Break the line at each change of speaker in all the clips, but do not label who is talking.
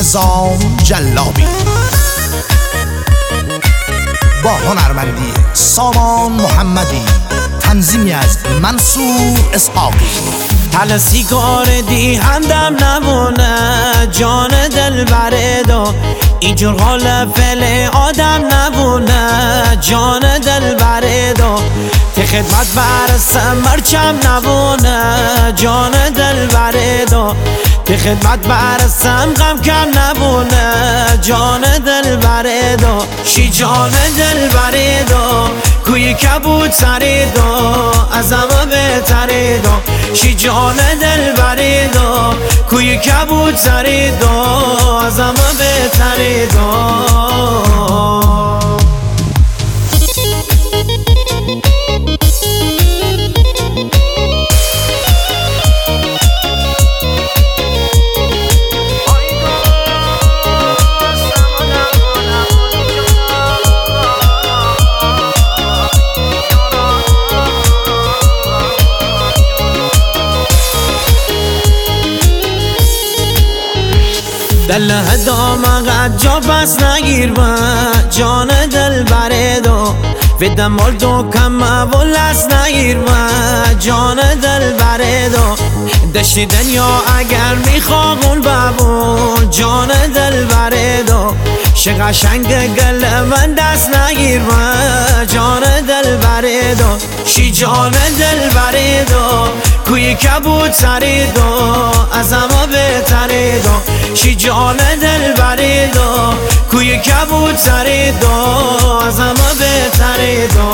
نظام جلابی با هنرمندی سامان محمدی، تنظیمی از منصور اسحاقی.
حالا سیگار دی همدم نمونه جان دل برده، اینجور حال فعل آدم نبونه جان دل برده. تی خدمت برسم مرچم نبونه جان دل برده، تی خدمت برسم غم کم نبونه جان دل برده. شی جان دل برده کوی کبود سریدو ازم بهتریدو، شی جان دل برده کوی کبود سریدو ازم بهتریدو. دل هدام قد جا پس نگیر با جان دل بردو، فدم مردو کم و لس نگیر با جان دل بردو. دشتی دنیا اگر میخواقون ببون جان دل بردو، شه قشنگ گل من دست نگیر با جان دل بردو. شی جان دل بردو کوی کبود سریدو ازم بهتریدو، شی جان دل بردو کوی کبود سریدو ازم بهتریدو.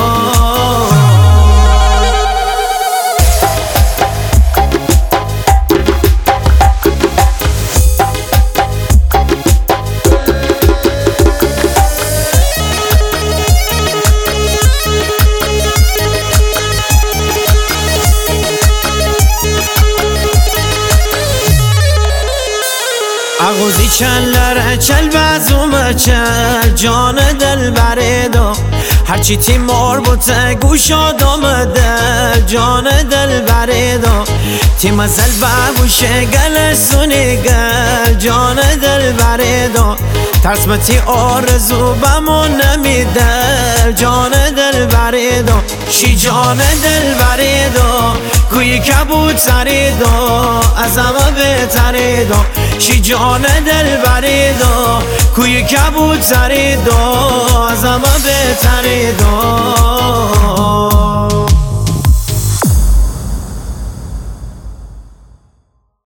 اغوزی چلره چل بزومه چل جان دل بردو، هرچی تی مربوطه گوش آدم دل جان دل بردو. تی مزل ببوشه گل سونی گل جان دل بردو، ترس متی آرزو بمون نمیدل جان دل بردو. شی جان دل بردو کوی کبود سریدو ازم بهتریدو، شی جان دل بردو کوی کبود سریدو ازم بهتریدو.